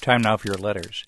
Time now for your letters.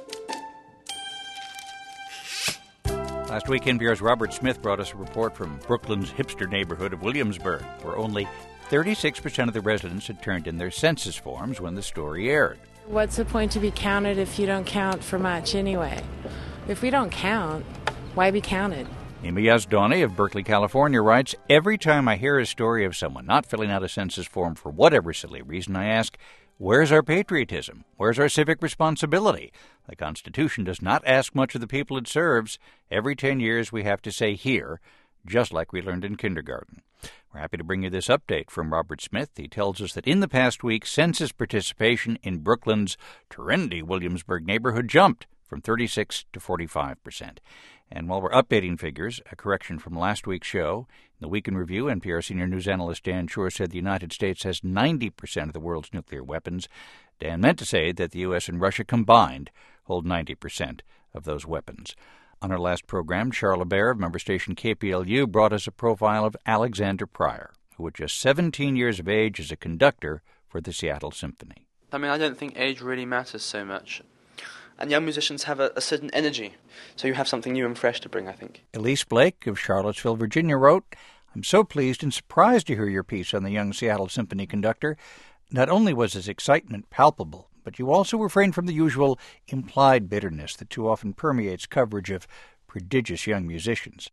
Last week, NPR's Robert Smith brought us a report from Brooklyn's hipster neighborhood of Williamsburg, where only 36% of the residents had turned in their census forms when the story aired. What's the point to be counted if you don't count for much anyway? If we don't count, why be counted? Nima Yazdani of Berkeley, California writes, every time I hear a story of someone not filling out a census form for whatever silly reason, I ask, where's our patriotism? Where's our civic responsibility? The Constitution does not ask much of the people it serves. Every 10 years we have to say here, just like we learned in kindergarten. We're happy to bring you this update from Robert Smith. He tells us that in the past week, census participation in Brooklyn's trendy Williamsburg neighborhood jumped from 36 to 45%. And while we're updating figures, a correction from last week's show, in the Week in Review, NPR senior news analyst Dan Shore said the United States has 90% of the world's nuclear weapons. Dan meant to say that the U.S. and Russia combined hold 90% of those weapons. On our last program, Charla Bear of member station KPLU brought us a profile of Alexander Pryor, who at just 17 years of age is a conductor for the Seattle Symphony. I mean, I don't think age really matters so much. And young musicians have a certain energy, so you have something new and fresh to bring, I think. Elise Blake of Charlottesville, Virginia wrote, I'm so pleased and surprised to hear your piece on the young Seattle Symphony conductor. Not only was his excitement palpable, but you also refrained from the usual implied bitterness that too often permeates coverage of prodigious young musicians.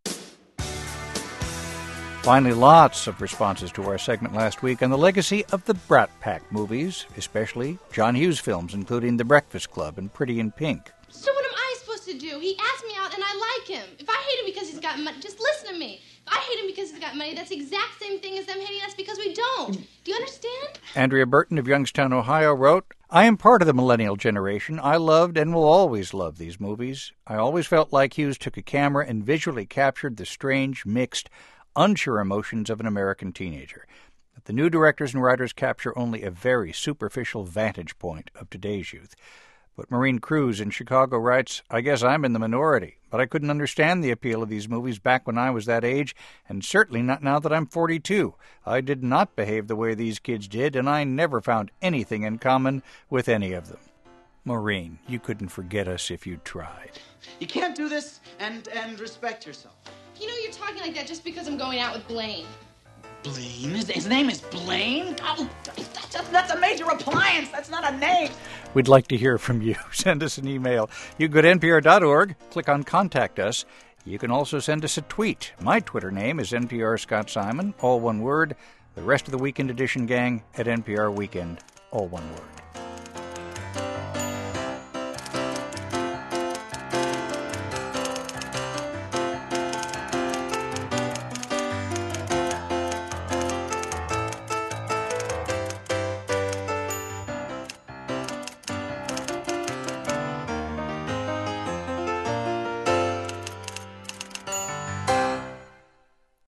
Finally, lots of responses to our segment last week on the legacy of the Brat Pack movies, especially John Hughes films, including The Breakfast Club and Pretty in Pink. So what am I supposed to do? He asked me out and I like him. If I hate him because he's got money, just listen to me. If I hate him because he's got money, that's the exact same thing as them hating us because we don't. Do you understand? Andrea Burton of Youngstown, Ohio wrote, I am part of the millennial generation. I loved and will always love these movies. I always felt like Hughes took a camera and visually captured the strange, mixed, unsure emotions of an American teenager. But the new directors and writers capture only a very superficial vantage point of today's youth. But Maureen Cruz in Chicago writes, I guess I'm in the minority, but I couldn't understand the appeal of these movies back when I was that age, and certainly not now that I'm 42. I did not behave the way these kids did, and I never found anything in common with any of them. Maureen, you couldn't forget us if you tried. You can't do this and respect yourself. You know you're talking like that just because I'm going out with Blaine. Blaine? His name is Blaine? Oh, that's a major appliance. That's not a name. We'd like to hear from you. Send us an email. You go to npr.org, click on Contact Us. You can also send us a tweet. My Twitter name is NPR Scott Simon, all one word. The rest of the Weekend Edition gang at NPR Weekend, all one word.